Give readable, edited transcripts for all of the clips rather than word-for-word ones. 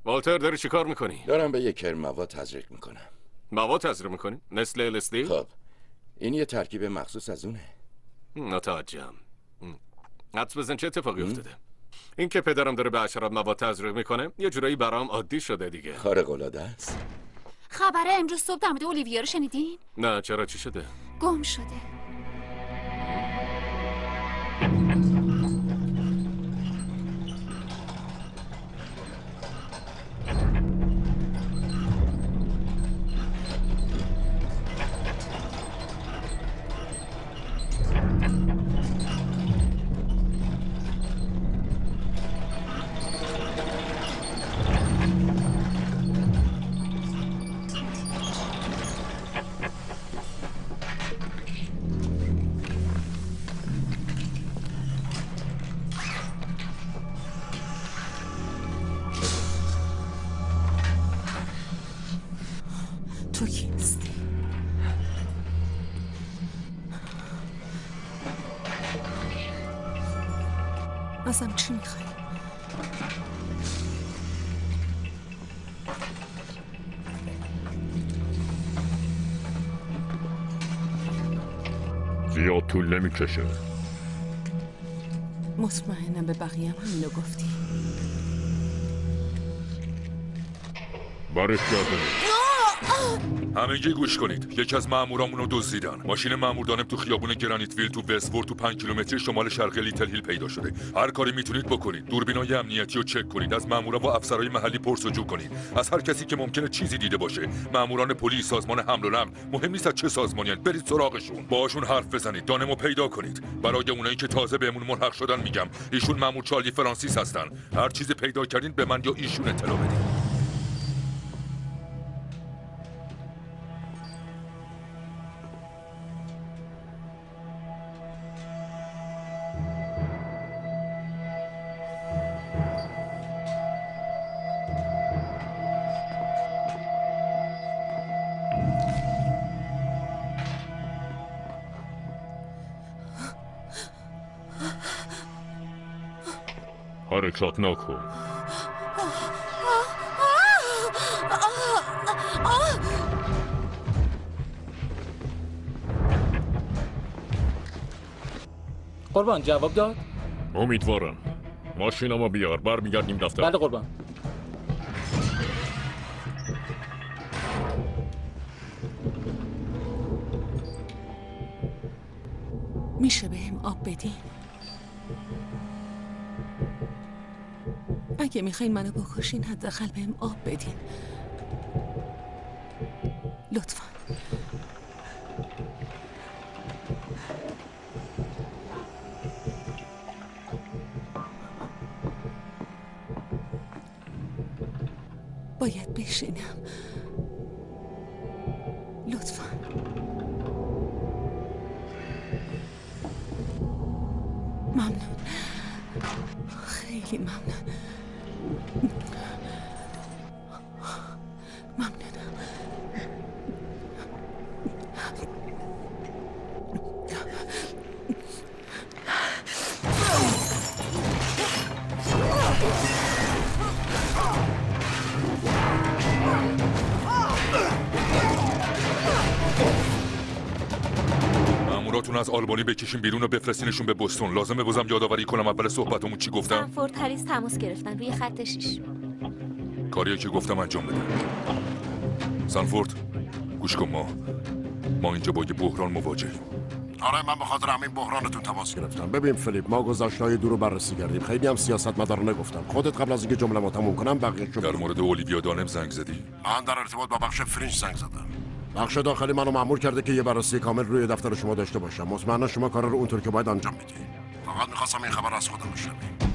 والتر داری چی کار میکنی؟ دارم به یک کرم مواد تزریق میکنم. مواد تزریق میکنی؟ مثل LSD؟ خب این یه ترکیب مخصوص از اونه. متوجهم. حدس بزن چه اتفاقی افتاده؟ این که پدرم داره به اشرف مواد تزریق میکنه یه جورایی برام عادی شده دیگه. خارق العاده است. خبره امروز صبح در مورد اولیویا رو شنیدین؟ نه چرا چی شده؟ گم شده. تو کیستی؟ ازم چی میخوای؟ زیاد طول نمیکشه. مطمئنم به بقیه هم همینو گفتی. برش گردنید. همگی گوش کنید. یکی از مامورامون رو دزدیدن. ماشین مامور دانم تو خیابون گرانیت ویل تو وستفورد تو 5 کیلومتری شمال شرقی لیتل هیل پیدا شده. هر کاری میتونید بکنید. دوربینای امنیتی رو چک کنید. از مامورا و افسرهای محلی پرسجو کنید. از هر کسی که ممکنه چیزی دیده باشه. ماموران پلیس، سازمان حمل و نقل، مهم نیست از چه سازمانی، برید سراغشون. باهاشون حرف بزنید. دانمو پیدا کنید. برای اونایی که تازه بهمون ملحق شدن میگم. ایشون مامور چارلی فرانسیس هستن. هر چیزی پیدا کردین به من یا ایشون اطلاع بدید. حرکت نکن. قربان جواب داد؟ امیدوارم. ماشینمو بیار برمیگردیم دفتر. بله قربان. میشه بهم آب بدین؟ اگه میخواین منو بکشین حداقل بهم آب بدین لطفا. باید بشینم لطفا. ممنون، خیلی ممنون. ممنونم. ماموراتون از آلبانی بکشین بیرون و بفرستینشون به بوستون. لازمه بازم یادآوری کنم اول صحبتمون چی گفتم؟ سنفورد هریس تماس گرفتن روی خط 6. کاریه که گفتم انجام بده. سنفورد گوش کن، ما اینجا با یه بحران مواجهیم. آره من به خاطر همین بحرانتون تماس گرفتم. ببین فیلیپ، ما گذشته‌های دور رو بررسی کردیم. خیلی هم سیاستمدار نگفتم. خودت قبل از اینکه جمله تموم کنم بقیه‌شو در مورد اولیویا دانم زنگ زدی؟ من در ارتباط با بخش فرنچ زنگ زدم. بخش داخلی منو مأمور کرده که یه بررسی کامل روی دفتر شما داشته باشم. مطمئنا شما کار رو اونطور که باید انجام میدید. فقط می‌خواستم این خبر از خودم بشنوید.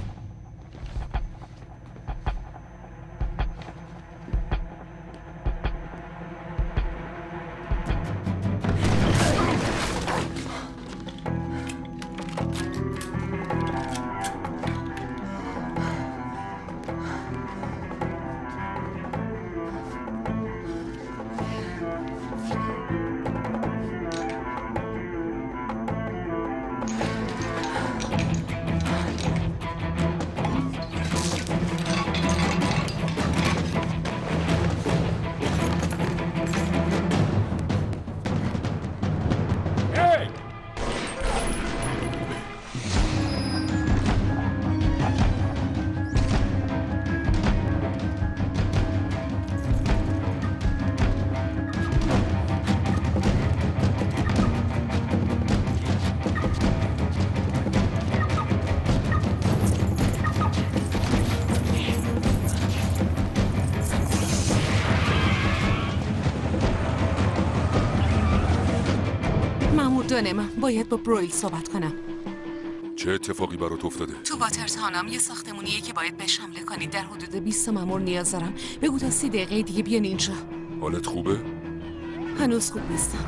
مأمور دانم باید با برویل صحبت کنم. چه اتفاقی برات افتاده؟ تو واترتانم یه ساختمونیه که باید بهش حمله کنید. در حدود 20 مأمور نیاز دارم. بگو تا 30 دقیقه دیگه بیان اینجا. حالت خوبه؟ هنوز خوب نیستم.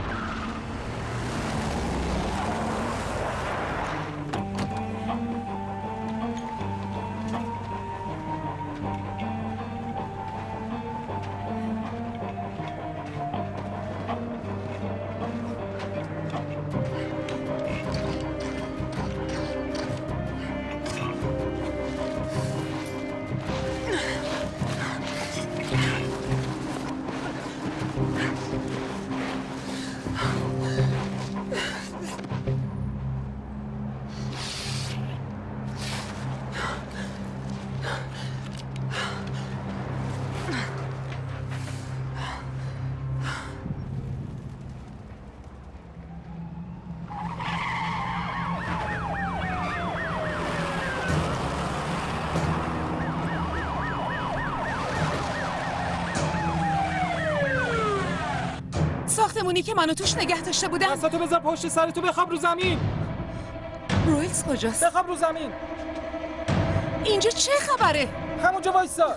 ساختمونی که منو توش نگه داشته بودم. دستاتو بذار پشت سرتو، بخواب رو زمین. برویلز کجاست؟ بخواب رو زمین. اینجا چه خبره؟ همونجا وایسا.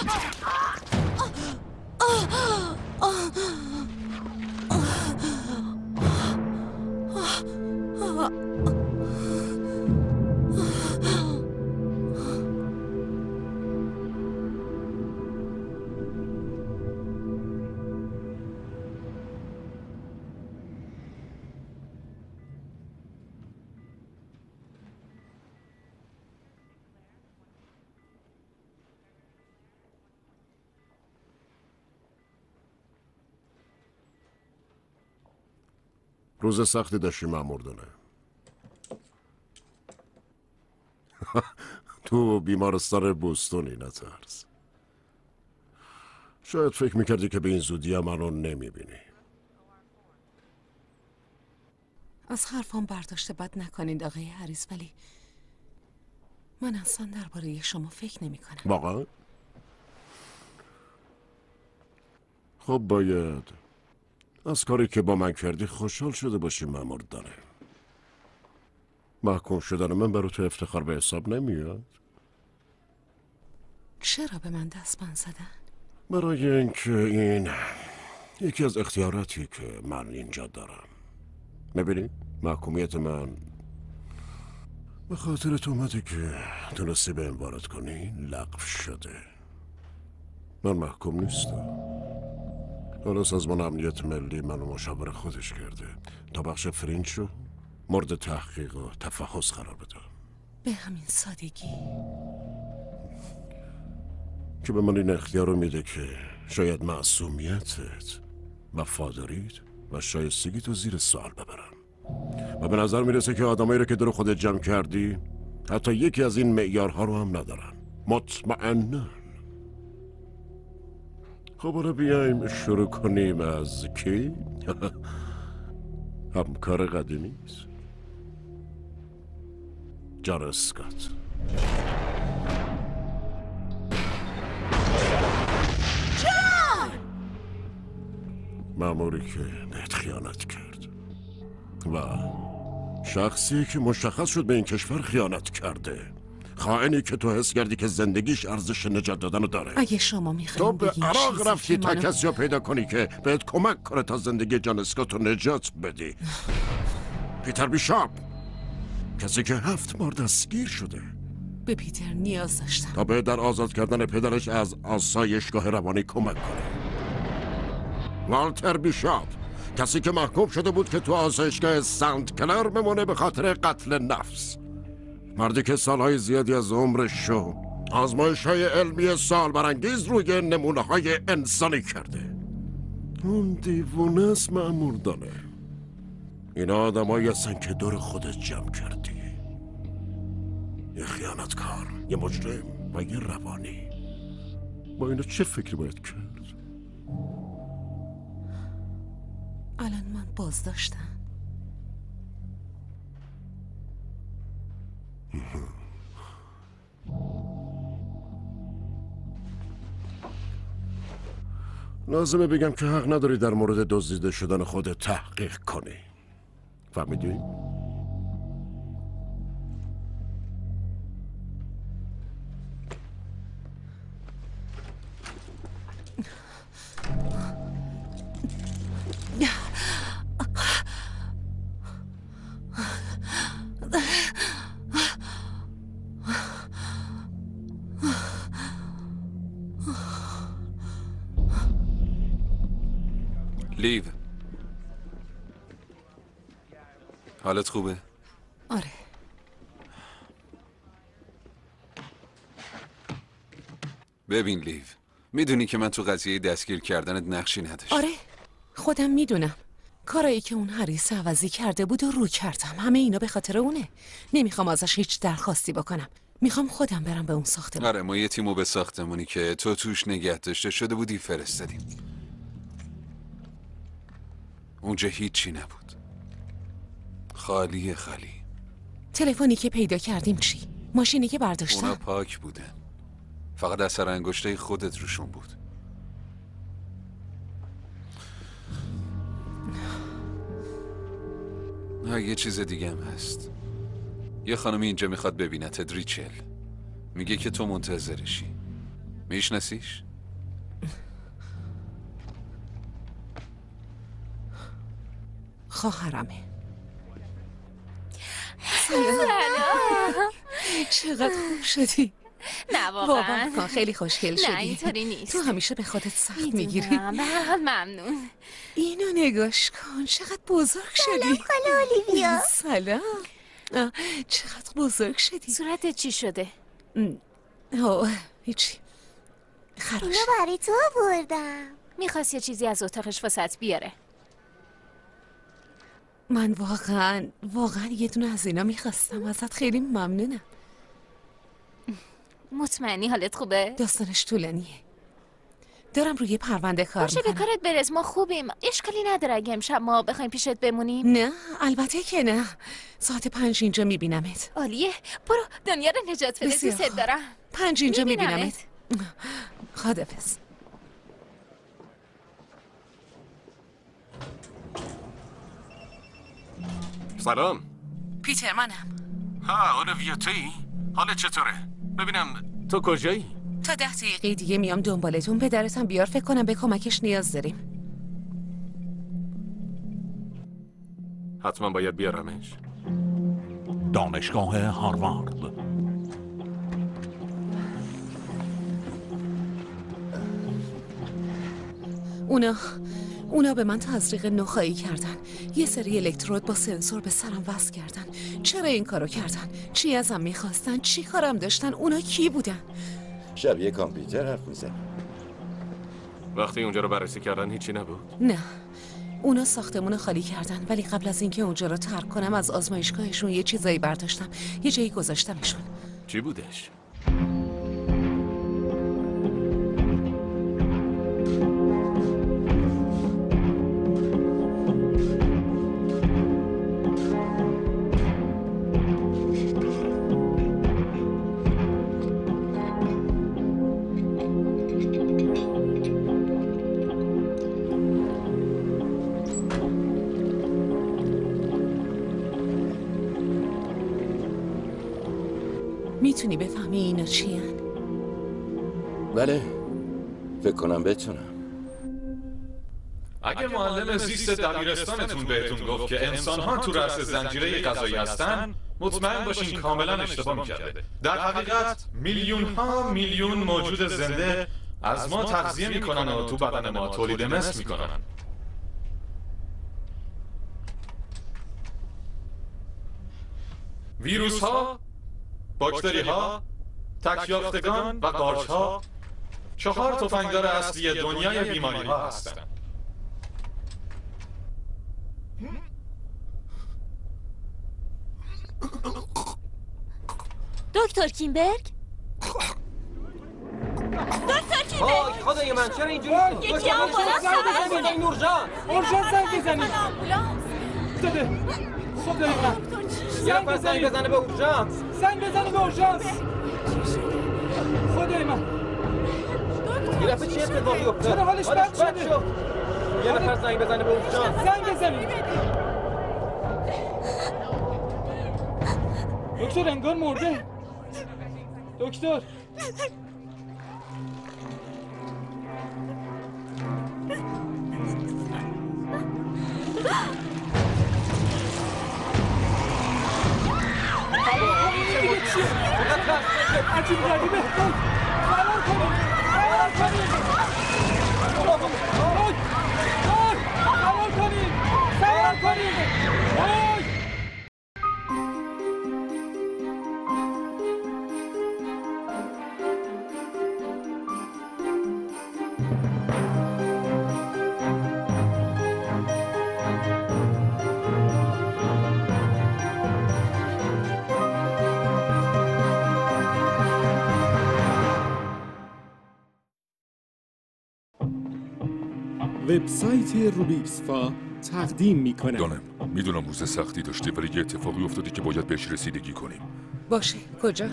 روز سختی داشتی مأمور دانه. تو بیمارستان بوستونی نترس. شاید فکر میکردی که به این زودی منو نمیبینی. از حرفام برداشت بد نکنید آقای هریس، ولی من اصلا درباره شما فکر نمی کنم. واقعا؟ خب باید از کاری که با من کردی خوشحال شده باشی مأمور دانه. محکوم شدن من برای تو افتخار به حساب نمیاد؟ چرا به من دستبند زدن؟ برای اینکه این یکی از اختیاراتی که من اینجا دارم. میبینی؟ محکومیت من به خاطرت اومده که تونستی به این وارد کنی لغو شده. من محکوم نیستم. حالا سازمان امنیت ملی منو مشاور خودش کرده تا بخش فرینج رو مورد تحقیق و تفحص قرار بدم. به همین سادگی؟ که به من این اختیار رو میده که شاید معصومیتت، وفاداریت و شایستگیت رو زیر سوال ببرم. و به نظر میرسه که آدمایی رو که دور خودت جمع کردی حتی یکی از این معیارها رو هم ندارن. مطمئناً. خب حالا بیایم شروع کنیم از کی؟ همکار قدیمیست جان اسکات. مأموری که بهت خیانت کرد و شخصی که مشخص شد به این کشور خیانت کرده. خائنی که تو حس کردی که زندگیش ارزش نجات دادن رو داره. اگه شما تو میخواین به بگین عراق چیزی رفتی که تا منو... کسی رو پیدا کنی که بهت کمک کنه تا زندگی جان اسکات رو نجات بدی. پیتر بیشاپ، کسی که 7 بار دستگیر شده. به پیتر نیاز داشتم تا به در آزاد کردن پدرش از آسایشگاه روانی کمک کنه. والتر بیشاپ، کسی که محکوم شده بود که تو آسایشگاه سنت کلر بمونه به خاطر قتل نفس. مردی که سالهای زیادی از عمرش رو آزمایش‌های علمی سال برانگیز روی نمونه‌های انسانی کرده. اون دیوونه است مأمور دانه. اینا آدمایی هستن که دور خودت جمع کردی. یه خیانتکار، یه مجرم و یه روانی. با اینا چه فکری باید کرد؟ الان من بازداشتم. لازمه بگم که حق نداری در مورد دزدیده شدن خودت تحقیق کنی. فهمیدی؟ لیو، حالت خوبه؟ آره. ببین لیو، میدونی که من تو قضیه دستگیر کردنت نقشی نداشتم. آره خودم میدونم. کارایی که اون هریس عوضی کرده بود و رو کردم. همه اینا به خاطر اونه. نمیخوام ازش هیچ درخواستی بکنم. میخوام خودم برم به اون ساختمون. آره، ما یه تیمو به ساختمونی که تو توش نگه داشته شده بودی فرستادیم. اونجا هیچی نبود. خالی. تلفنی که پیدا کردیم چی؟ ماشینی که برداشتم؟ اونا پاک بودن. فقط اثر انگشتای خودت روشون بود. یه چیز دیگه هم هست. یه خانمی اینجا میخواد ببینتت، ریچل. میگه که تو منتظرشی. میشناسیش؟ خواهرمه. سلام. چقدر خوب شدی. نه باور واقعا. کن خیلی خوشگل شدی. نه اینطوری نیست. تو همیشه به خودت سخت میگیری. میدونم. به هر حال ممنون. اینو نگاش کن، چقدر بزرگ شدی. سلام خاله اولیویا. سلام. چقدر بزرگ شدی. صورتت چی شده؟ هیچی. خراش. اینو برای تو آوردم. میخواست یه چیزی از اتاقش واسط بیاره. من واقعا یه دونه از اینا میخواستم. ازت خیلی ممنونم. مطمئنی حالت خوبه؟ داستانش طولانیه. دارم روی پرونده کار باشه به میکنم. کارت برس، ما خوبیم. اشکالی نداره اگه امشب ما بخوایم پیشت بمونیم. نه البته که نه. ساعت 5 اینجا میبینمت. عالیه. برو دنیا رو نجات بده. بسیار دوست خوب. دارم. 5 اینجا می‌بینمت. میبینمت. خداحافظ. سلام. پیتر منم. اولویا تویی؟ حالت چطوره؟ ببینم تو کجایی؟ تا 10 دقیقه دیگه میام دنبالتون. پدرتم بیار، فکر کنم به کمکش نیاز داریم. حتما باید بیارمش. دانشگاه هاروارد. اونا به من تزریق نخایی کردن. یه سری الکترود با سنسور به سرم وصل کردن. چرا این کارو کردن؟ چی ازم میخواستن؟ چی کارم داشتن؟ اونا کی بودن؟ شبیه کامپیوتر حرف میزن. وقتی اونجا رو بررسی کردن هیچی نبود؟ نه، اونا ساختمون خالی کردن، ولی قبل از اینکه اونجا رو ترک کنم از آزمایشگاهشون یه چیزایی برداشتم. یه جایی گذاشتمشون. چی بودش؟ میتونی بفهمی اینا چی هن؟ بله فکر کنم بتونم. اگه معلم زیست دبیرستانتون بهتون گفت که انسان‌ها تو رأس زنجیره غذایی هستن، مطمئن باشین کاملا اشتباه می‌کرده. در حقیقت میلیون‌ها میلیون موجود زنده از ما تغذیه میکنن و تو بدن ما تولید مثل میکنن. ویروس‌ها، باکتری‌ها، تک‌یافتگان و قارچ‌ها 4 تفنگدار اصلی دنیای بیماری‌ها هستند. دکتر کیمبرگ؟ دکتر کیمبرگ! خدای من چرا اینجوری؟ یکی آمبولانس خبر کنه! نورجان زنگ بزنید. آمبولانس! داده خدای من یه نفر زنگ بزنه به اورژانس. خدای من یه دفعه چه اتفاقی افتاد؟ چرا حالش بد شد؟ یه نفر زنگ بزنه به اورژانس. زنگ بزنید. دکتر انگار مرده. دکتر عجیب غریبه. فرار کنید، فرار کنید، فرار کنید، فرار کنید. وبسایت روبیکسفا تقدیم می‌کند. دانم میدونم روز سختی داشتی ولی یه اتفاقی افتاده که باید بهش رسیدگی کنیم. باشه، کجا؟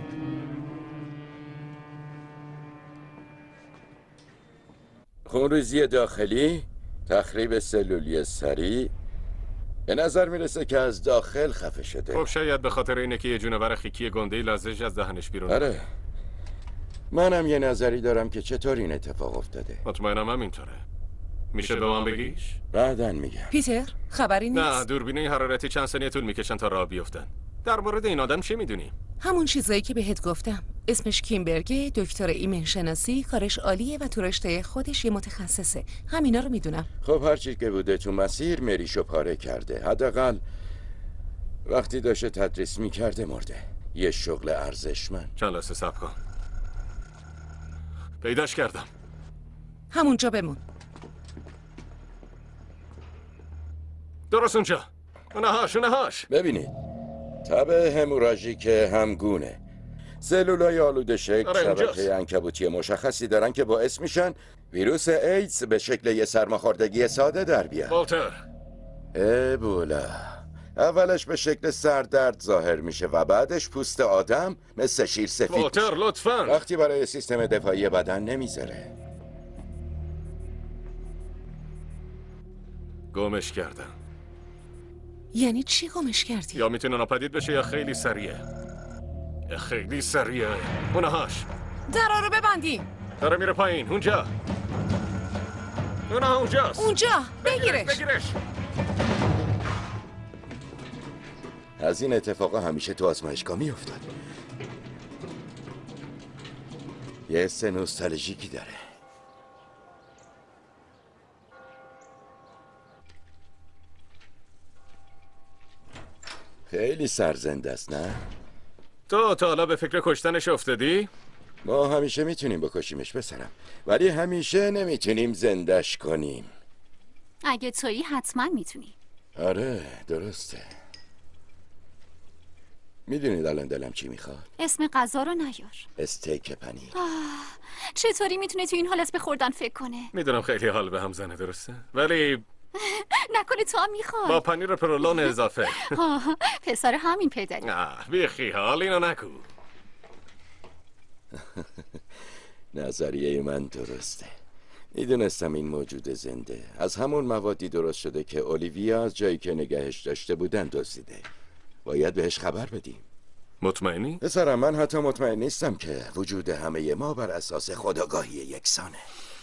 خونریزی داخلی، تخریب سلولی سریع. به نظر میرسه که از داخل خفه شده. خب شاید به خاطر اینه که یه جونور خیکی گنده لازج از دهنش بیرون. آره، منم یه نظری دارم که چطور این اتفاق افتاده. مطمئنم همینطوره. میشه به من بگیش؟ بعدن میگم. پیتر، خبری نیست؟ نه، دوربینای حرارتی چند ثانیه طول میکشن تا راه بیفتن. در مورد این آدم چی میدونی؟ همون چیزایی که بهت گفتم. اسمش کیمبرگه، دکتر ایمن شناسی، کارش عالیه و تو رشته خودش یه متخصصه. همینا رو میدونم. خب هرچی که بوده تو مسیر مریشو پاره کرده. حداقل وقتی داشته تدریس میکرده مرده. یه شغل ارزشمند. چند لحظه صبر کن. پیداش کردم. همونجا بمون. درست اونجا. اونهاش. ببینید، تب هموراژیک همگونه. سلولای آلوده شکل شبکه عنکبوتی مشخصی دارن که باعث میشن ویروس ایدز به شکل یه سرماخوردگی ساده در بیاد. والتر. ابولا. اولش به شکل سردرد ظاهر میشه و بعدش پوست آدم مثل شیر سفید والتر لطفاً. وقتی برای سیستم دفاعی بدن نمیذاره. گمش کردم. یعنی چی گمش کردی؟ یا میتونه ناپدید بشه یا خیلی سریعه. اونهاش. درا رو ببندیم. داره میره پایین. اونجا. اونجاست. اونجا. بگیرش. از این اتفاقا همیشه تو آزمایشگاه میافتاد. یه حس نوستالژیکی داره. خیلی سرزنده است، نه؟ تو تا حالا به فکر کشتنش افتادی؟ ما همیشه میتونیم بکشیمش پسرم، ولی همیشه نمیتونیم زندش کنیم. اگه تویی حتما میتونی. آره درسته. میدونید الان دلم چی میخواد؟ اسم غذا رو نیار. استیک پنیر. چطوری میتونه تو این حال اسم خوردن فکر کنه؟ میدونم خیلی حال به هم زنه، درسته؟ ولی نکنه تو هم میخوای با پنیر پرولون اضافه. پسر همین پدری. بیخی حال اینو نکو. نظریه من درسته. میدونستم این موجود زنده از همون موادی درست شده که اولیویا از جایی که نگهش داشته بودن دزدیده. باید بهش خبر بدیم. مطمئنی؟ پسرم من حتی مطمئن نیستم که وجود همه ما بر اساس خودآگاهی یکسانه.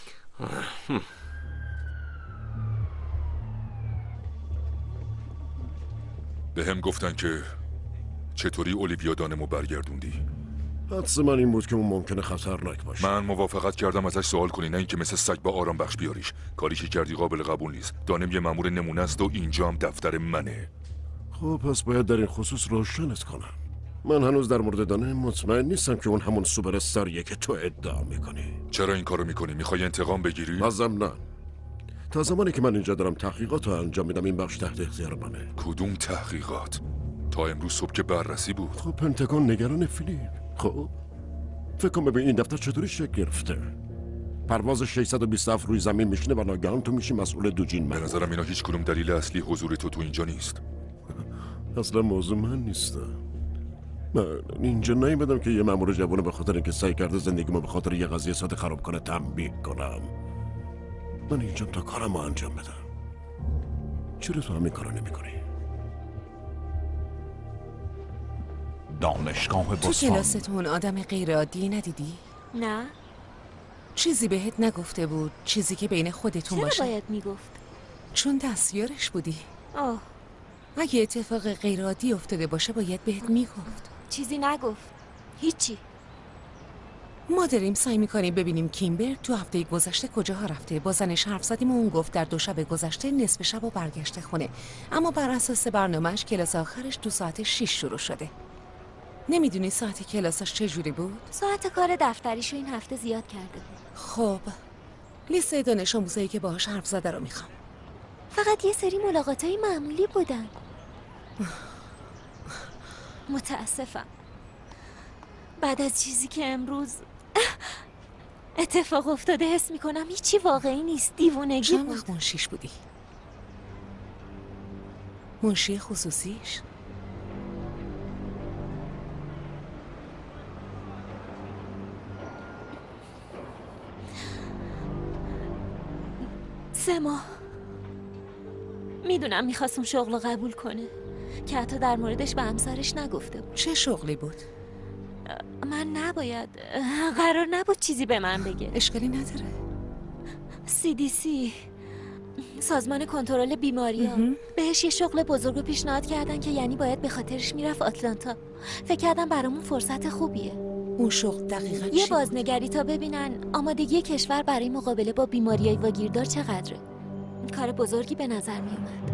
به هم گفتن که چطوری اولیویا دانمو برگردوندی؟ حدس من این بود که اون ممکنه خطرناک باشه. من موافقت کردم ازش سوال کنی، نه اینکه مثل سگ با آرام بخش بیاریش. کاری که کردی قابل قبول نیست. دانم یه مأمور نمونه است و اینجا هم دفتر منه. خب پس باید در این خصوص روشنت کنم. من هنوز در مورد دانم مطمئن نیستم که اون همون سوپر استاریه که تو ادعا میکنی. چرا این کارو میکنی؟ میخوای انتقام بگیری؟ نه. تا زمانی که من اینجا دارم تحقیقات رو انجام میدم این بخش تحت اختیار منه. کدوم تحقیقات؟ تا امروز صبح که بررسی بود. خب پنتاگون نگران فیلیپ. خب فکر کن ببین این دفتر چطوری شکل گرفته. پرواز 627 روی زمین میشینه و ناگهان تو میشی مسئول دوجین. به نظرم اینا هیچ کدوم دلیل اصلی حضور تو اینجا نیست. اصلا موضوع من نیستم. من اینجا نیومدم که یه مأمور جوانو به خاطر اینکه سعی کرده زندگیمو به خاطر یه قضیه ساده خراب کنه تنبیه کنم. من اینجا تا کارمو انجام بدم. چرا تو همین کارو نمی‌کنی؟ دانشگاه تو بستان کلاستون آدم غیر عادی ندیدی؟ نه. چیزی بهت نگفته بود؟ چیزی که بین خودتون چرا باشه؟ باید میگفت؟ چون دستیارش بودی. آه، اگه اتفاق غیر عادی افتاده باشه باید بهت میگفت. چیزی نگفت. هیچی. ما داریم سعی میکنیم ببینیم کیمبر تو هفته گذشته کجاها رفته. با زنش حرف زدیم و اون گفت در 2 شب گذشته نصف شب و برگشته خونه. اما بر اساس برنامهش کلاس آخرش تو ساعت 6 شروع شده. نمیدونی ساعت کلاسش چجوری بود؟ ساعت کار دفتریشو این هفته زیاد کرده بود. خب لیست دانش آموزایی که باهاش حرف زده رو میخوام. فقط یه سری ملاقاتای معمولی بودن. متاسفم. بعد از چیزی که امروز اتفاق افتاده حس میکنم هیچی واقعی نیست. دیوونگی چند بود. وقت منشیش بودی؟ منشی خصوصیش؟ سه ماه. میدونم میخواست اون شغل رو قبول کنه که حتی در موردش به همسرش نگفته بود. چه شغلی بود؟ من نباید، قرار نبود چیزی به من بگه. اشکالی نداره. CDC، سازمان کنترل بیماری‌ها، بهش یه شغل بزرگ رو پیشنهاد کردن که یعنی باید به خاطرش میرفت آتلانتا. فکر کردم برامون فرصت خوبیه. اون شغل دقیقاً یه چی بازنگری تا ببینن آمادگی کشور برای مقابله با بیماری‌های واگیردار چقدره. کار بزرگی به نظر می اومد.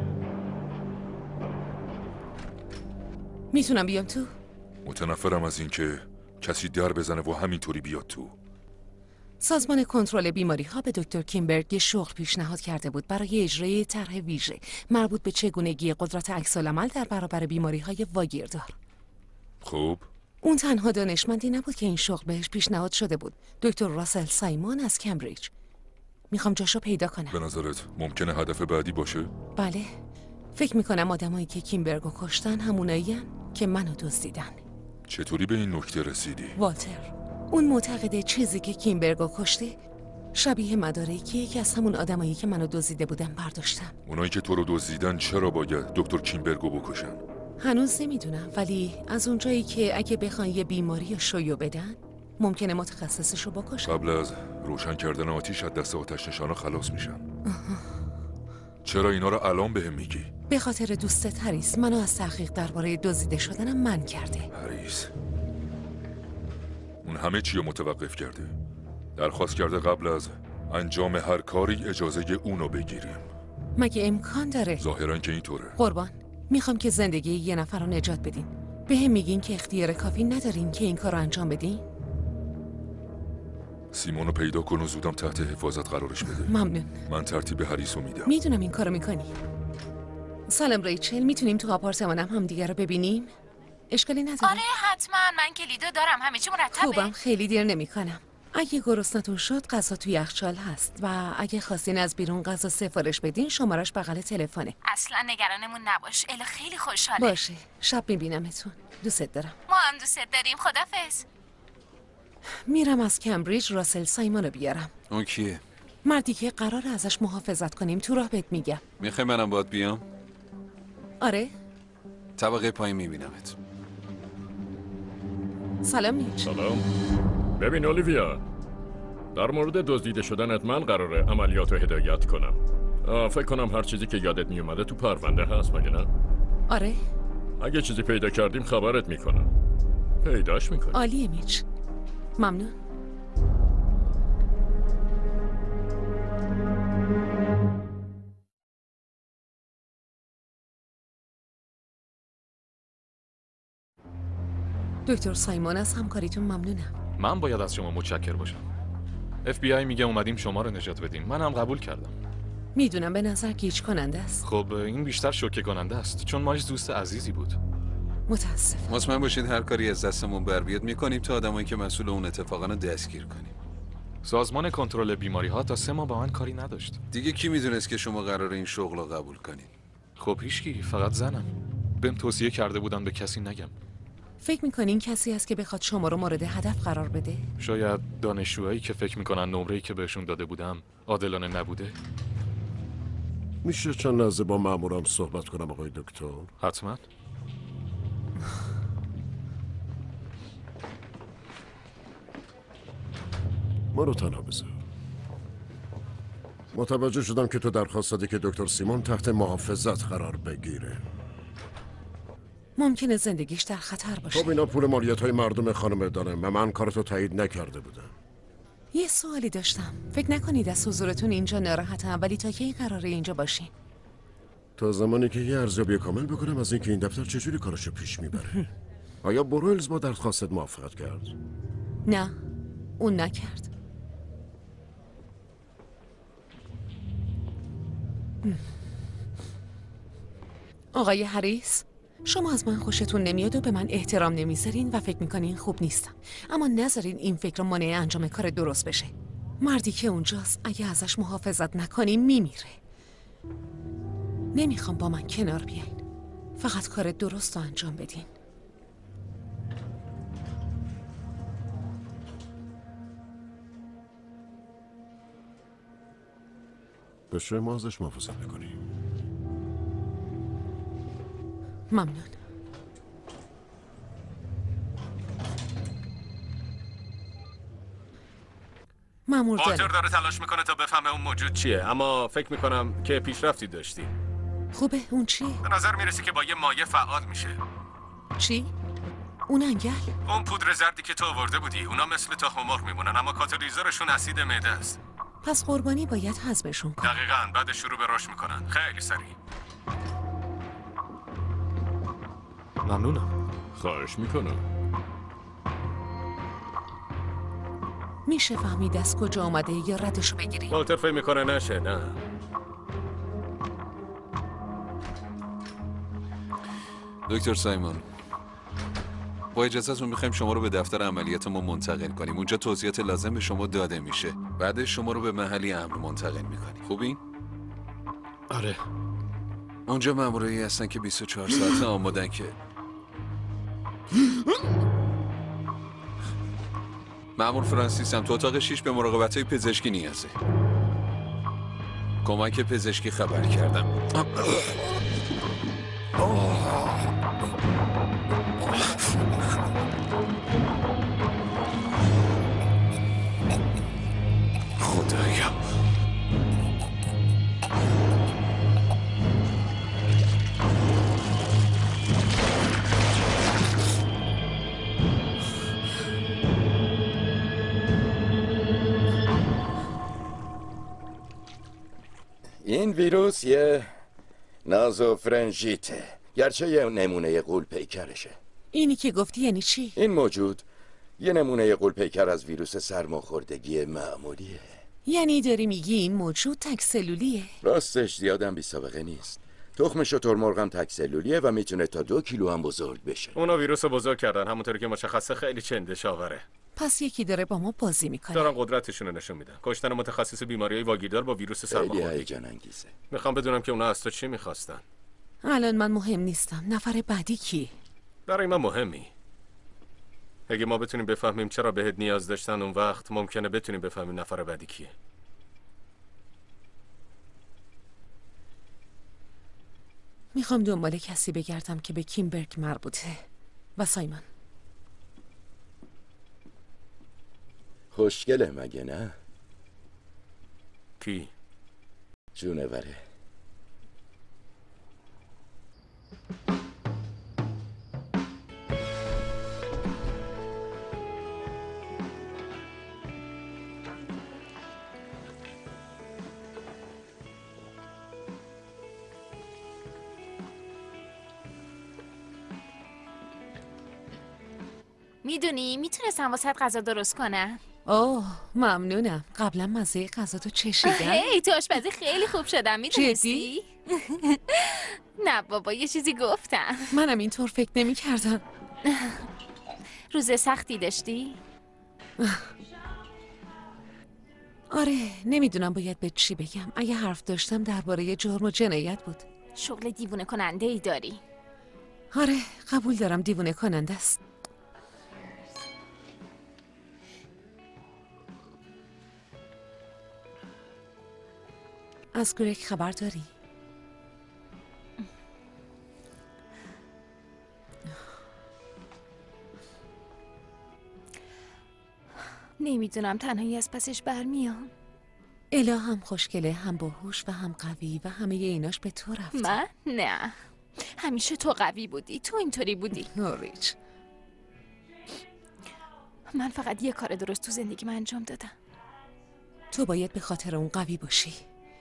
میتونم بیام تو؟ متنفرم از اینکه کسی در بزنه و همینطوری بیاد تو. سازمان کنترل بیماری ها به دکتر کیمبرگ یه شغل پیشنهاد کرده بود برای اجرای طرح ویژه مربوط به چگونگی قدرت عکس‌العمل در برابر بیماری های واگیردار. خب اون تنها دانشمندی نبود که این شغل بهش پیشنهاد شده بود. دکتر راسل سایمون از کمبریج. میخوام جاشو پیدا کنم. به نظرت ممکنه هدف بعدی باشه؟ بله. فکر میکنم آدمایی که کیمبرگو کشتن همونایین که منو دزدیدن. چطوری به این نکته رسیدی؟ والتر، اون معتقده چیزی که کیمبرگو کشته شبیه مدارکی که از همون آدمایی که منو دزدیده بودن برداشتن. اونایی که تو رو دزدیدن چرا باید دکتر کیمبرگو بکشن؟ هنوز نمیدونم، ولی از اونجایی که اگه بخوان یه بیماری شیوع بدن ممکنه متخصصشو بکشن. قبل از روشن کردن آتیش از دست آتش نشانا خلاص میشن. چرا اینا رو الان بهم میگی؟ به خاطر دوستت هریس منو از تحقیق درباره دزدیده شدنم منع کرده. هریس اون همه چی رو متوقف کرده. درخواست کرده قبل از انجام هر کاری اجازه اونو بگیریم. مگه امکان داره؟ ظاهرا که اینطوره. قربان، میخوام که زندگی یه نفر رو نجات بدین. به هم میگین که اختیار کافی ندارین که این کار رو انجام بدین؟ سیمونو پیدا کن و زودم تحت حفاظت قرارش بده. ممنون. من ترتیب هریسو میدم. میدونم این کارو میکنی. سلام ریچل، میتونیم تو آپارتمانم هم دیگه رو ببینیم؟ اشکالی نداره؟ آره حتما، من کلیدو دارم، همه چی مرتبه. خوبم، خیلی دیر نمیکنم. اگه گرسنتون شد غذا توی یخچال هست و اگه خواستین از بیرون غذا سفارش بدین شمارش بغل تلفنه. اصلا نگرانمون نباش، الا خیلی خوشحاله. باشه، شب میبینمتون. دوست دارم. ما هم دوست داریم. خدافظ. میرم از کمبریج راسل سایمون رو بیارم. اون کیه؟ مردی که قراره ازش محافظت کنیم. تو راه بهت میگم. میخوای منم باید بیام؟ آره. طبقه پایین میبینمت. سلام نیچ. سلام. ببین اولیویا، در مورد دزدیده شدنت من قراره عملیات رو هدایت کنم. فکر کنم هر چیزی که یادت میومده تو پرونده هست، مگه نه؟ آره. اگه چیزی پیدا کردیم خبرت میکنم. پیداش میکنم. عالیه میچ. ممنون. دکتر سایمون از همکاریتون ممنونم. من باید از شما متشکر باشم. FBI میگه اومدیم شما رو نجات بدیم. منم قبول کردم. میدونم به نظر گیج کننده است. خب این بیشتر شوکه کننده است، چون مایش دوست عزیزی بود. متاسفم. مطمئن باشید هر کاری از دستمون بر بیاد میکنیم تا آدمایی که مسئول اون اتفاقا رو دستگیر کنیم. سازمان کنترل بیماری ها تا 3 ماه با من کاری نداشت. دیگه کی میدونست که شما قراره این شغل رو قبول کنید؟ خب هیچکی، فقط زنم. بهم توصیه کرده بودن به کسی نگم. فکر میکنین کسی هست که بخواد شما رو مورد هدف قرار بده؟ شاید دانشجوهایی که فکر میکنن نمره‌ای که بهشون داده بودم عادلانه نبوده. میشه چند لحظه با مامورم صحبت کنم آقای دکتر؟ حتما. ما رو تنها بذار. متوجه شدم که تو درخواست دادی که دکتر سیمون تحت محافظت قرار بگیره. ممکنه زندگیش در خطر باشه. خب اینا پول مالیات‌های مردم خانم داره و من کارتو تایید نکرده بودم. یه سوالی داشتم. فکر نکنید از حضورتون اینجا ناراحتم، ولی تا کی قراره اینجا باشین؟ تا زمانی که یه ارزیابی کامل بکنم از اینکه این دفتر چجوری کارشو پیش میبره. آیا برویلز با درخواستت موافقت کرد؟ نه، اون نکرد. آقای هریس، شما از من خوشتون نمیاد و به من احترام نمیذارین و فکر میکنین خوب نیستم، اما نذارین این فکر رو مانع انجام کار درست بشه. مردی که اونجاست اگه ازش محافظت نکنیم میمیره. نمیخوام با من کنار بیاین، فقط کار درست رو انجام بدین. بشه ما ازش محافظت میکنیم. ممنون. مأمور والتر داره تلاش میکنه تا بفهمه اون موجود چیه، اما فکر میکنم که پیشرفتی داشتی. خوبه، اون چی؟ به نظر میرسی که با یه مایع فعال میشه. چی؟ اون انگل؟ اون پودر زردی که تو آورده بودی، اونا مثل تخم مرغ میمونن اما کاتالیزورشون اسید معده است. پس قربانی باید هضمشون کنه. دقیقاً، بعد شروع به رشد میکنن. خیلی سریع. ممنونم. خواهش میکنم. میشه فهمید از کجا آمده یا ردشو بگیری؟ والتر فکر میکنه نشه. نه. دکتر سایمون، با اجازهتون میخوایم شما رو به دفتر عملیات ما منتقل کنیم. اونجا توضیحات لازم به شما داده میشه. بعدش شما رو به محلی امن منتقل میکنیم. خوبی؟ آره. اونجا مامورایی هستن که 24 ساعت آمادن که مامور فرانسیس هم تو اتاق 6 به مراقبت‌های پزشکی نیازه. کمک پزشکی خبر کردم. خدایا. این ویروس یه نازوفرنژیته، گرچه یه نمونه غول‌پیکرشه. اینی که گفتی یعنی چی؟ این موجود یه نمونه غول‌پیکر از ویروس سرماخوردگی معمولیه. یعنی داری میگی این موجود تک سلولیه؟ راستش زیادم بی سابقه نیست. تخم شترمرغ هم تک سلولیه و میتونه تا 2 کیلو هم بزرگ بشه. اونا ویروس بزرگ کردن، همونطوری که مشخصه خیلی چندش آوره. پس یکی داره با ما بازی میکنه. دارن قدرتشون رو نشون میدن. کشتن متخصص بیماریهای واگیردار با ویروس سرماخوردگی. خیلی هیجان انگیزه. میخوام بدونم که اونا از تو چی میخواستن. الان من مهم نیستم. نفر بعدی کی؟ برای من مهمی. اگه ما بتونیم بفهمیم چرا بهت نیاز داشتن، اون وقت ممکنه بتونیم بفهمیم نفر بعدی کیه. میخوام دنبال کسی بگردم که به کیمبرگ مربوطه و سایمون. خوشگله مگه نه؟ کی؟ جونوره. میدونی میتونستم واسه غذا درست کنم. اوه ممنونم. قبلا مزه غذا تو چشیدم. هی تو آشپزی خیلی خوب شدم. میدونستی؟ نه بابا یه چیزی گفتم. منم اینطور فکر نمی کردم. روز سختی داشتی؟ آره نمیدونم باید به چی بگم. اگه حرف داشتم درباره جرم و جنایت بود. شغل دیوونه کننده ای داری. آره قبول دارم دیوونه کننده است. از گرگ خبر داری؟ نمیدونم تنهایی از پسش برمیام. الا هم خوشگله، هم باهوش و هم قوی و همه ایناش به تو رفته. من؟ نه، همیشه تو قوی بودی، تو اینطوری بودی. ریچ، من فقط یه کار درست تو زندگی من انجام دادم. تو باید به خاطر اون قوی باشی.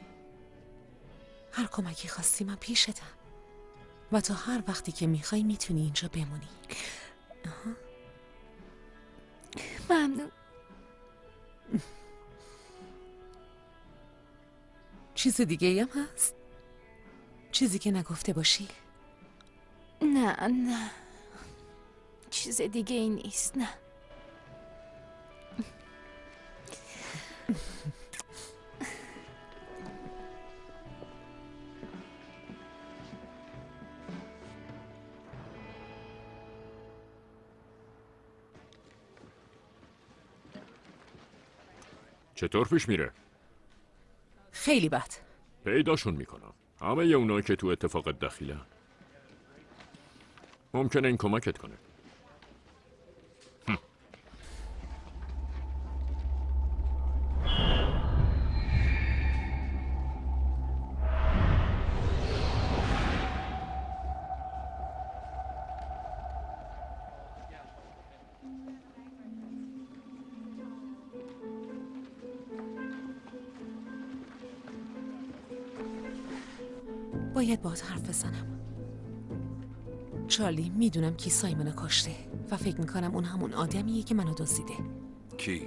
هر کمکی خواستی من پیشتم و تا هر وقتی که میخوای میتونی اینجا بمونی. ممنون. چیز دیگه هم هست؟ چیزی که نگفته باشی؟ نه چیز دیگه ای نیست. نه. چطور پیش میره؟ خیلی بد. پیداشون میکنم. همه اونایی که تو اتفاقت دخیلن. ممکنه این کمکت کنه. باید باهات حرف بزنم. چارلی، میدونم کی سایمونو کشته و فکر میکنم اون همون آدمیه که منو دزدیده. کی؟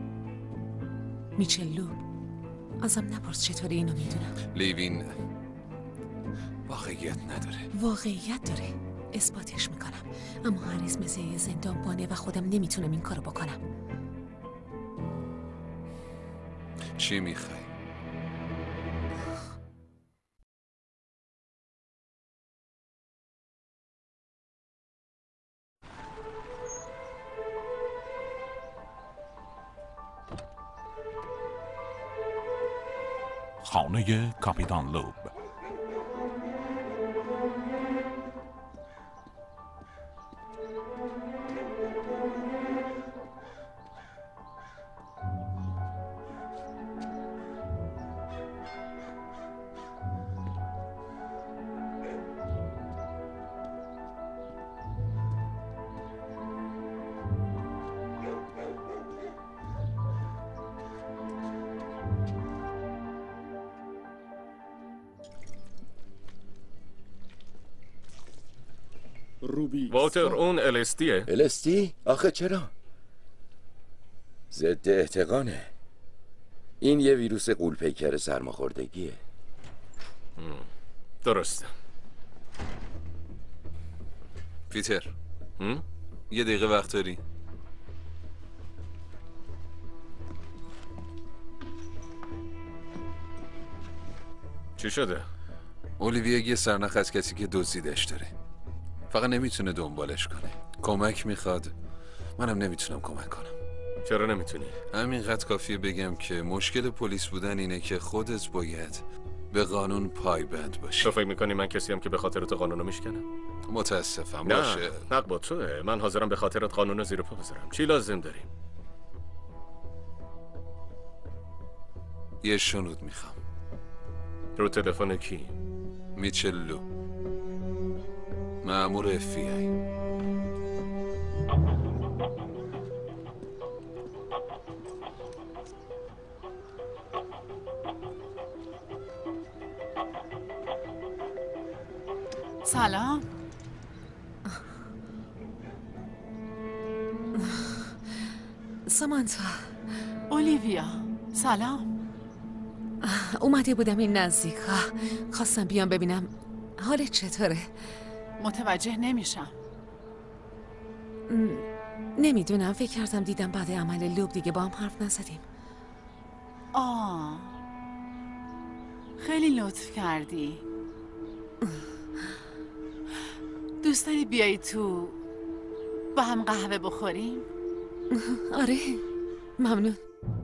میچل لوب. ازم نپرس چطوری اینو میدونم. لیوین واقعیت نداره. واقعیت داره. اثباتش میکنم. اما هریس مثل یه زندانبانه و خودم نمیتونم این کارو بکنم. چی میخوای؟ خانه کاپیتان لوب. والتر، اون الستیه؟ الستی؟ آخه چرا؟ ضد احتقانه. این یه ویروس غول‌پیکر سرماخوردگیه. درسته. پیتر، یه دقیقه وقت داری؟ چی شده؟ اولیویا یه سرنخ از کسی که دزدیدش داره. فقط نمیتونه دنبالش کنه. کمک میخواد. منم نمیتونم کمک کنم. چرا نمیتونی؟ همینقدر کافیه بگم که مشکل پلیس بودن اینه که خودت باید به قانون پایبند باشی. تو فکر میکنی من کسی هم که به خاطر تو قانونو میشکنم؟ متاسفم. نه، باشه. حق با توه. من حاضرم به خاطرت قانونو زیر پا بذارم. چی لازم داریم؟ یه شنود میخوام. رو تلفن کی؟ میچل لوب، مأمور FBI. سلام. سامانتا. اولیویا، سلام. اومده بودم این نزدیکا. خواستم بیام ببینم حالت چطوره. متوجه نمیشم. نمیدونم، فکر کردم دیدم بعد عمل لوب دیگه با هم حرف نزدیم. خیلی لطف کردی. دوست داری بیایی تو با هم قهوه بخوریم؟ آره، ممنون.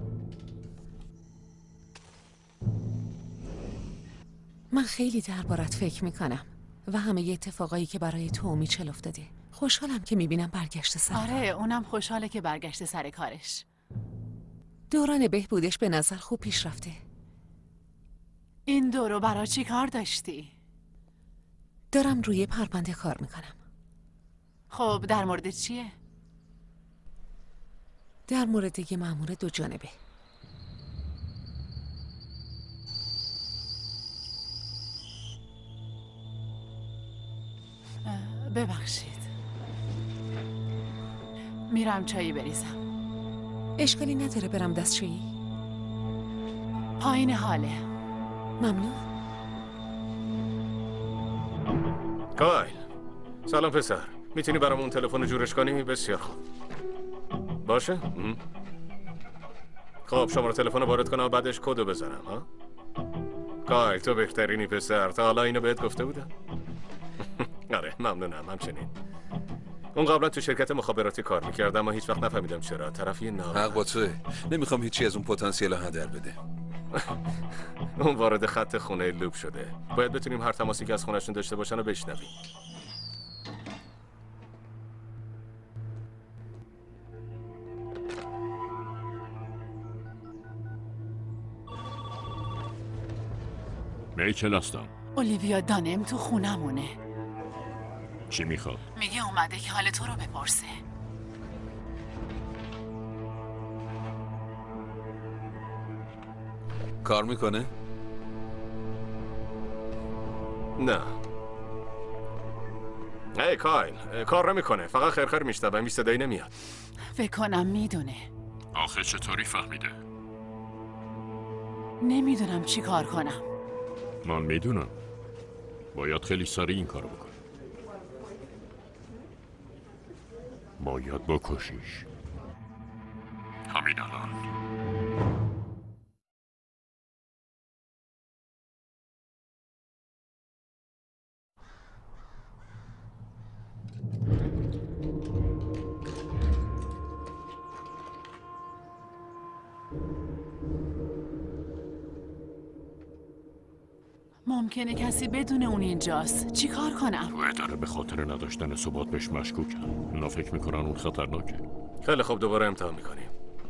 من خیلی دربارت فکر میکنم و همه اتفاقایی که برای تو و میچل افتاده. خوشحالم که میبینم برگشت سر. آره، اونم خوشحاله که برگشت سر کارش. دوران بهبودش به نظر خوب پیش رفته. این دورو برا چی کار داشتی؟ دارم روی پرونده کار میکنم. خب در مورد چیه؟ در مورد یه مأمور 2 جانبه. ببخشید. میرم چایی بریزم. اشکالی نداره برم دستشویی؟ پایین حاله. ممنون. کایل، سلام پسر. میتونی برامون تلفن جورش کنی؟ بسیار خوب. باشه؟ خب شماره تلفن وارد کنم و بعدش کدو بزنم ها؟ کایل تو بهترینی پسر. تا حالا اینو بهت گفته بودم؟ آره ممنونم. همچنین. اون قبلا تو شرکت مخابراتی کار میکردم اما هیچ وقت نفهمیدم چرا. طرف یه نابغه. حق با توه. نمیخوام هیچی از اون پتانسیل هدر بده. اون وارد خط خونه لوپ شده. باید بتونیم هر تماسی که از خونه‌شون داشته باشن رو بشنویم. میکل هستم. اولیویا دانم تو خونمونه. چی میخواد؟ میگه اومده که حال تو رو بپرسه. کار میکنه؟ نه. هی کایل، کار نمیکنه. فقط خرخر میشنوم. هیچ صدایی نمیاد. فکر کنم میدونه. آخه چطوری فهمیده؟ نمیدونم چی کار کنم. من میدونم. باید خیلی سریع این کارو بکنی. باید بکشیش. همین الان. ممکنه کسی بدون اون اینجاست. چی کار کنم؟ تو اداره به خاطر نداشتن ثبات بهش مشکوکن. اونا فکر میکنن اون خطرناکه. خیلی خوب دوباره امتحان میکنیم.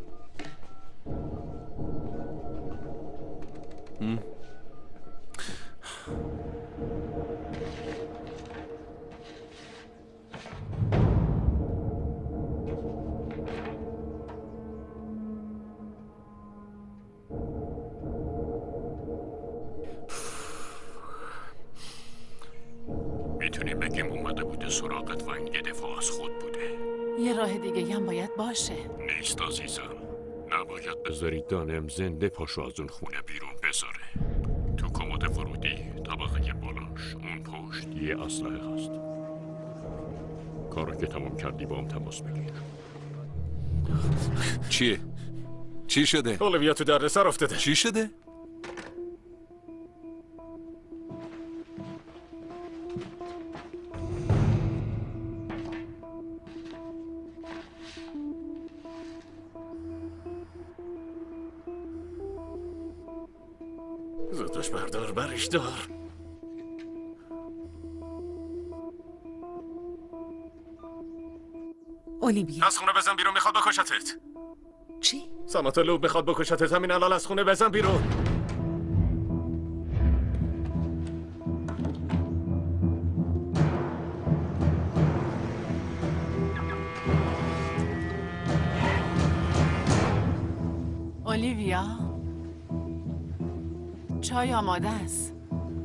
میتونیم بگیم اومده بوده سراغت و این یه دفاع از خود بوده. یه راه دیگه هم باید باشه. نیست عزیزم. نباید بذارید دانم زنده پاشو از اون خونه بیرون بذاره. تو کمد ورودی طبقه بالاش اون پشت یه اسلحه هست. کارو که تمام کردی با هم تماس بگیر. چیه؟ چی شده؟ اولیویا تو دردسر افتاده. چی شده؟ زودش بردار برش دار. اولیویا از خونه بزن بیرون. میخواد بکشتت. چی؟ سامانتا لوب میخواد بکشتت. همین الان از خونه بزن بیرون. اولیویا چای آماده است.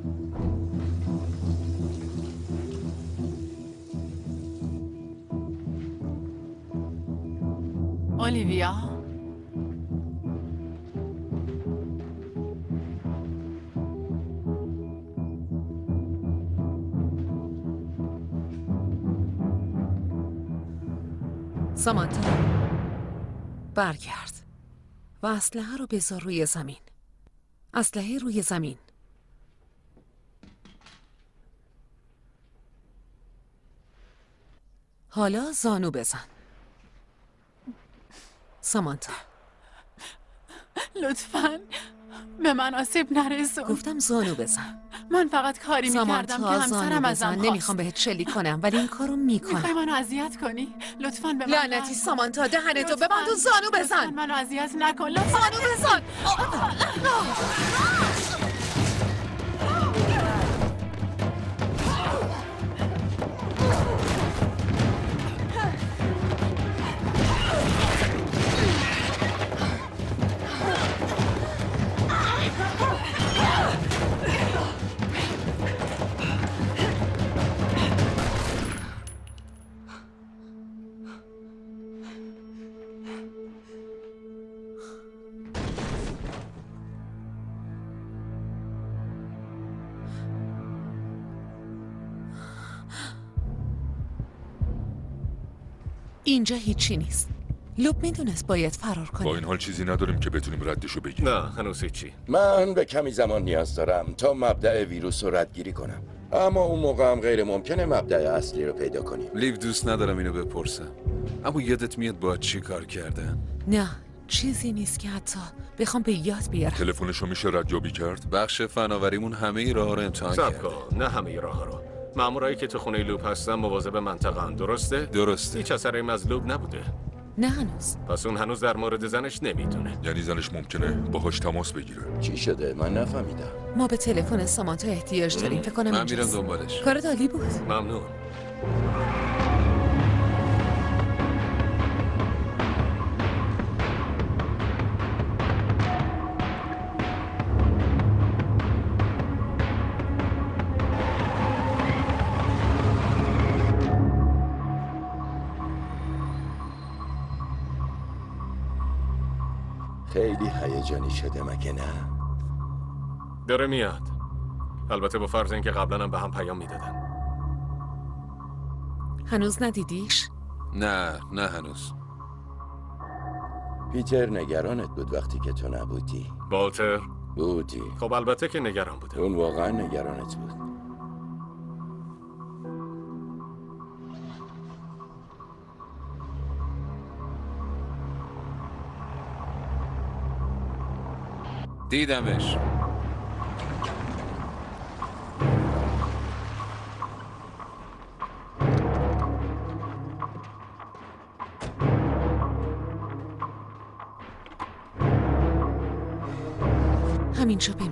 اولیویا سامانتا برگرد و اسلحه رو بذار روی زمین. اسلحه روی زمین. حالا زانو بزن. سامانتا لطفاً به من آسیب نرسون. گفتم زانو بزن. من فقط کاری میکردم که همسرم ازم خواست. نمیخوام بهت شلیک کنم ولی این کارو میکنم. میخوای منو اذیت کنی؟ لطفاً به من لعنتی سامانتا دهنتو ببند و زانو بزن. منو اذیت نکن. لطفاً زانو بزن. اینجا هیچی نیست. لوب میدونست باید فرار کنه. با این حال چیزی نداریم که بتونیم ردشو بگیریم. نه هنوز هیچی. من به کمی زمان نیاز دارم تا مبدأ ویروس رو ردگیری کنم. اما اون موقع هم غیر ممکنه مبدأ اصلی رو پیدا کنیم. لیو دوست ندارم اینو بپرسم. اما یادت میاد با چی کار کردن؟ نه چیزی نیست که حتی بخوام به یاد بیارم. تلفنشو میشه ردیابی کرد؟ بخش فناوریمون همه راه رو امتحان کرد. نه همه راه رو. مامورایی که تو خونه لوب هستن مواظب منطقه‌ان، درسته؟ درسته. هیچ اثری از لوب نبوده. نه هنوز. پس اون هنوز در مورد زنش نمیدونه. یعنی زنش ممکنه باهاش تماس بگیره. چی شده؟ من نفهمیدم. ما به تلفن سامانتا احتیاج داریم. فکر کنم من میرم دنبالش. کار عالی بود. ممنون. خیلی هیجانی شده مگه نه؟ داره میاد. البته با فرض اینکه قبلا هم به هم پیام میدادن. هنوز ندیدیش؟ نه هنوز. پیتر نگرانت بود وقتی که تو نبودی. والتر؟ بودی. خب البته که نگران بوده. اون واقعا نگرانت بود. دیدمش. همینجا بمون.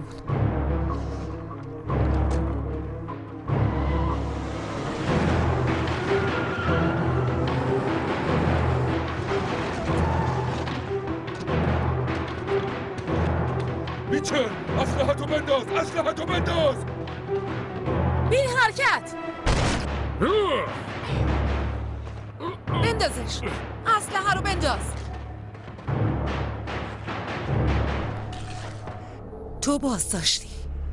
پیتر اسلحه‌تو بنداز. بی حرکت. بندازش. اسلحه رو بنداز. تو باز داشتی.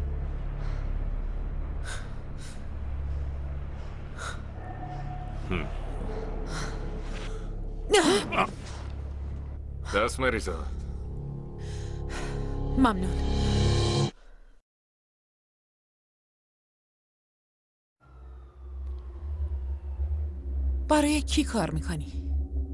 دست مریزا. ممنون. برای کی کار میکنی؟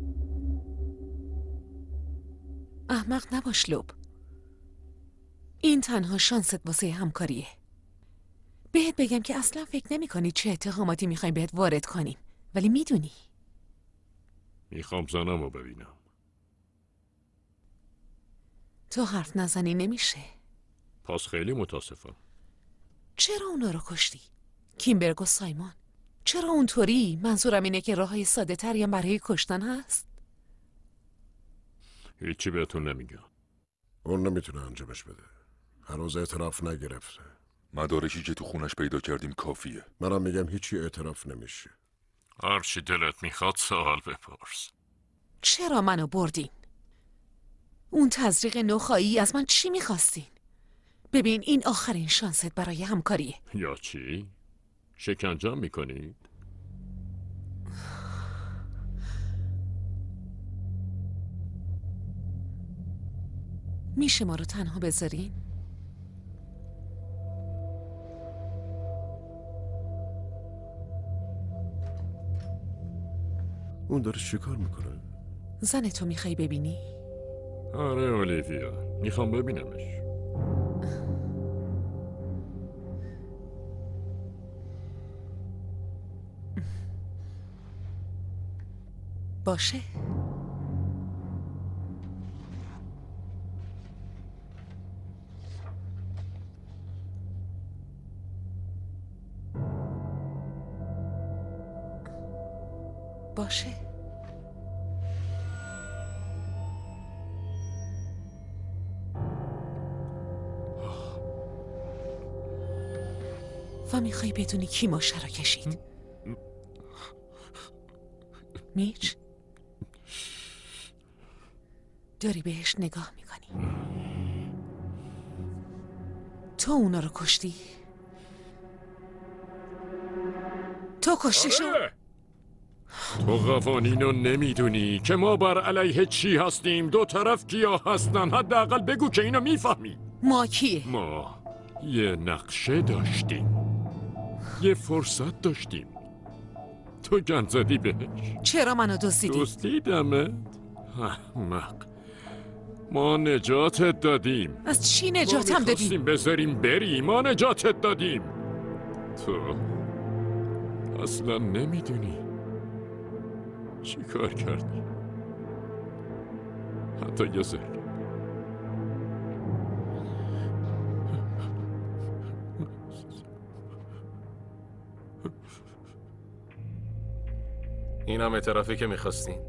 احمق نباش لوب. این تنها شانست واسه همکاریه. بهت بگم که اصلا فکر نمی کنی چه اتهاماتی میخوایم بهت وارد کنیم، ولی میدونی. میخوام زنمو ببینم. تو حرف نزنی نمیشه. پس خیلی متاسفم. چرا اونا رو کشتی؟ کیمبرگ و سایمون. چرا اونطوری؟ منظورم اینه که راههای ساده تری هم برای کشتن هست. هیچی بهتون نمیگم. اون نمیتونه انجامش بده. هنوز اعتراف نگرفته. مدارکی که تو خونش پیدا کردیم کافیه. منم میگم هیچی اعتراف نمیشه. هر چی دلت میخواد سوال بپرس. چرا منو بردین؟ اون تزریق نخایی از من چی میخواستین؟ ببین این آخرین شانست برای همکاریه. یا چی؟ شکنجه میکنید؟ میشه ما رو تنها بذارین؟ اون داره چی کار میکنه؟ زن تو میخوای ببینی؟ آره اولیویا، میخوام ببینمش. باشه. باشه. و میخوای بدونی کی ماشه را کشید؟ میچ؟ داری بهش نگاه میکنی. تو اونا رو کشتی؟ تو کشتیشو؟ تو قوانین رو نمیدونی که ما بر علیه چی هستیم؟ دو طرف کیا هستن؟ حداقل بگو که اینو میفهمی. ما کیه؟ ما یه نقشه داشتیم، یه فرصت داشتیم، تو گند زدی بهش. چرا منو دزدیدی؟ دزدیدمت؟ احمق. ما نجاتت دادیم. از چی نجاتم دادیم؟ می‌خواستیم بذاریم بری، ما نجاتت دادیم. تو اصلا نمیدونی چی کار کردی. حتی یه ذره. این هم اعترافی که میخواستین؟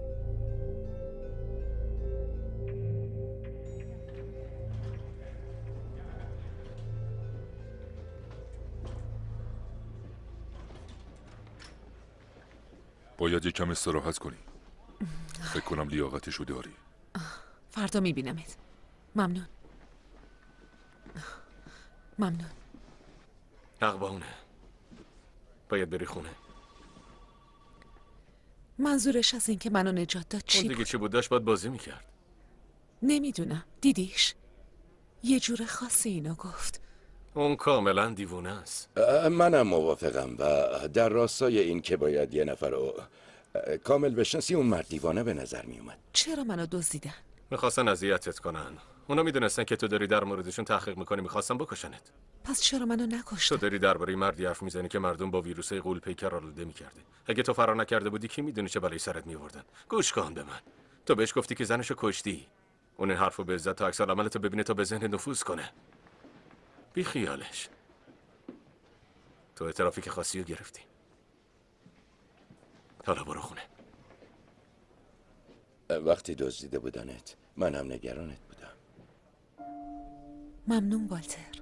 باید یکم استراحت کنی. فکر کنم لیاقتشو داری. فردا میبینمت. ممنون. ممنون. حق با اونه. باید بری خونه. منظورش از این که منو نجات داد چی اون دیگه چی بود؟ داشت باید بازی میکرد. نمیدونم. دیدیش؟ یه جور خاصی اینو گفت. اون کاملا دیوونه است. منم موافقم و در راستای این که باید یه نفر رو کامل بشناسی، اون مرد دیوانه به نظر می اومد. چرا منو دزدیدن؟ میخواستن اذیتت کنن. اونا میدونستن که تو داری در موردشون تحقیق میکنی، میخواستن بکشنت. پس چرا منو نکشتن؟ تو داری درباره مردی حرف میزنی که مردم با ویروس غول پیکر آلوده میکرده. اگه تو فرار نکرده بودی کی میدونه چه بلایی سرت میآوردن. گوش کن به من. تو بهش گفتی که زنشو کشتی. اون این حرفو به عزت تا عکس العملتو ببینه تا به ذهن نفوذ کنه. بی خیالش. تو اعترافی که خاصی رو گرفتی. حالا برو خونه. وقتی دزدیده بودنت منم نگرانت بودم. ممنون والتر.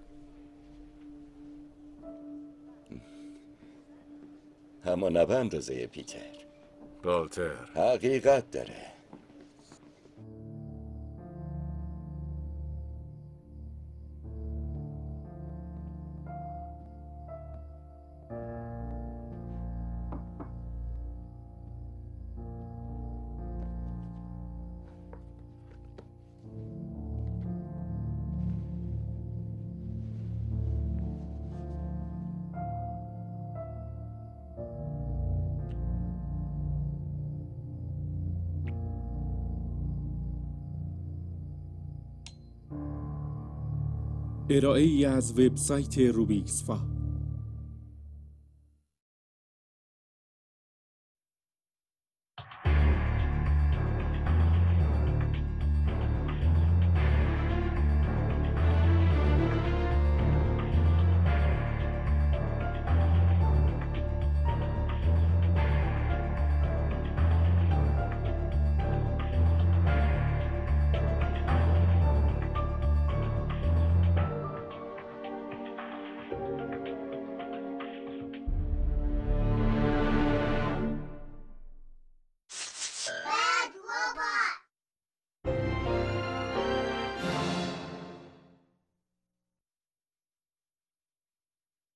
اما نه به اندازه پیتر. والتر حقیقت داره. ارائه‌ای از وبسایت روبیکسفا.